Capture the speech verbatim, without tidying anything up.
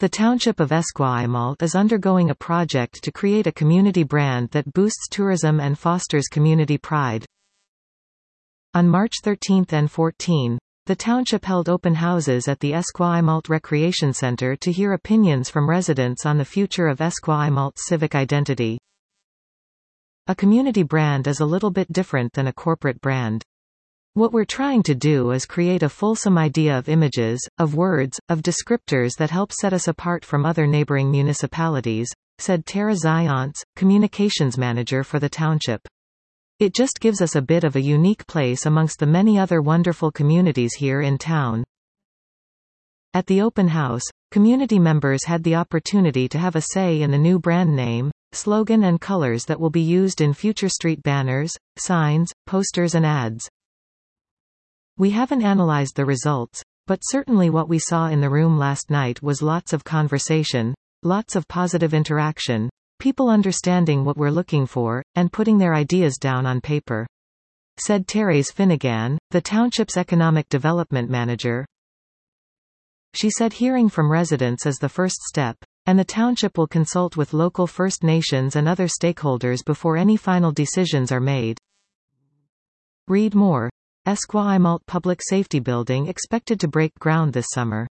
The township of Esquimalt is undergoing a project to create a community brand that boosts tourism and fosters community pride. On March thirteenth and fourteenth, the township held open houses at the Esquimalt Recreation Center to hear opinions from residents on the future of Esquimalt's civic identity. A community brand is a little bit different than a corporate brand. What we're trying to do is create a fulsome idea of images, of words, of descriptors that help set us apart from other neighboring municipalities, said Tara Zions, communications manager for the township. It just gives us a bit of a unique place amongst the many other wonderful communities here in town. At the open house, community members had the opportunity to have a say in the new brand name, slogan and colors that will be used in future street banners, signs, posters and ads. We haven't analyzed the results, but certainly what we saw in the room last night was lots of conversation, lots of positive interaction, people understanding what we're looking for, and putting their ideas down on paper, said Therese Finnegan, the township's economic development manager. She said hearing from residents is the first step, and the township will consult with local First Nations and other stakeholders before any final decisions are made. Read more. Esquimalt Public Safety Building expected to break ground this summer.